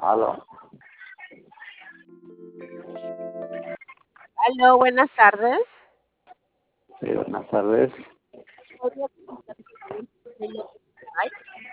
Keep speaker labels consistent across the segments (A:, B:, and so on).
A: Aló,
B: Aló, buenas tardes.
A: sí, buenas tardes.
B: ¿Podría comunicarse con el señor Ay,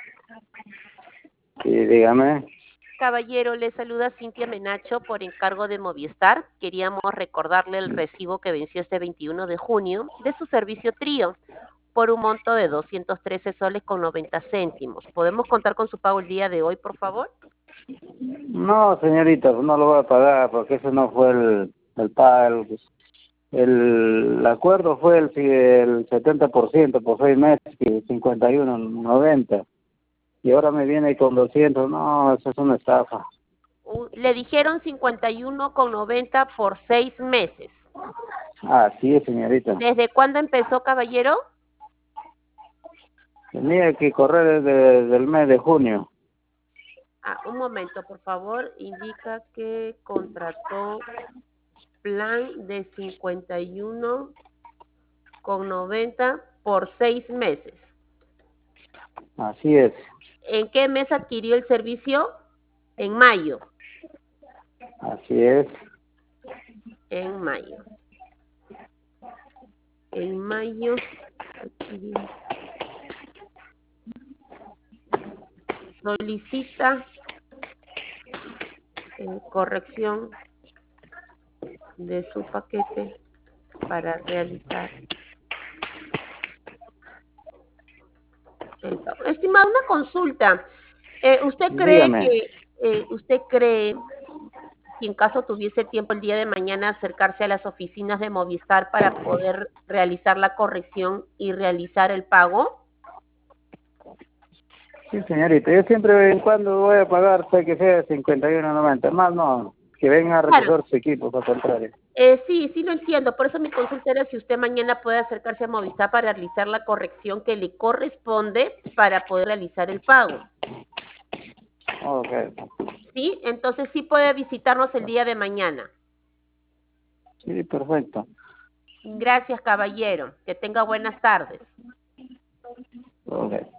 A: Sí, dígame.
B: Caballero, le saluda Cintia Menacho por encargo de Movistar. Queríamos recordarle el recibo que venció este 21 de junio de su servicio Trío por un monto de 213 soles con 90 céntimos. ¿Podemos contar con su pago el día de hoy, por favor?
A: No, señorita, no lo voy a pagar porque ese no fue el pago. El acuerdo fue el 70% por 6 meses y 51,90. Y ahora me viene con 200. No, eso es una estafa.
B: Le dijeron 51,90 por 6 meses.
A: Así es, señorita.
B: ¿Desde cuándo empezó, caballero?
A: Tenía que correr desde el mes de junio.
B: Un momento, por favor. Indica que contrató plan de 51,90 por 6 meses.
A: Así es,
B: ¿En qué mes adquirió el servicio? En mayo.
A: así es.
B: En mayo. En mayo adquirió. Solicita corrección de su paquete para realizar el pago. Estimado, una consulta.
A: Dígame.
B: ¿Usted cree si en caso tuviese tiempo el día de mañana acercarse a las oficinas de Movistar para poder realizar la corrección y realizar el pago?
A: Sí, señorita, yo siempre en cuando voy a pagar, sé que sea 51,90, más no, que vengan a
B: Claro,
A: recoger su equipo, al contrario.
B: sí, sí lo entiendo. Por eso mi consulta era si usted mañana puede acercarse a Movistar para realizar la corrección que le corresponde para poder realizar el pago.
A: Ok,
B: ¿Sí? Entonces sí puede visitarnos el día de mañana.
A: sí, perfecto.
B: Gracias, caballero. Que tenga buenas tardes.
A: Ok.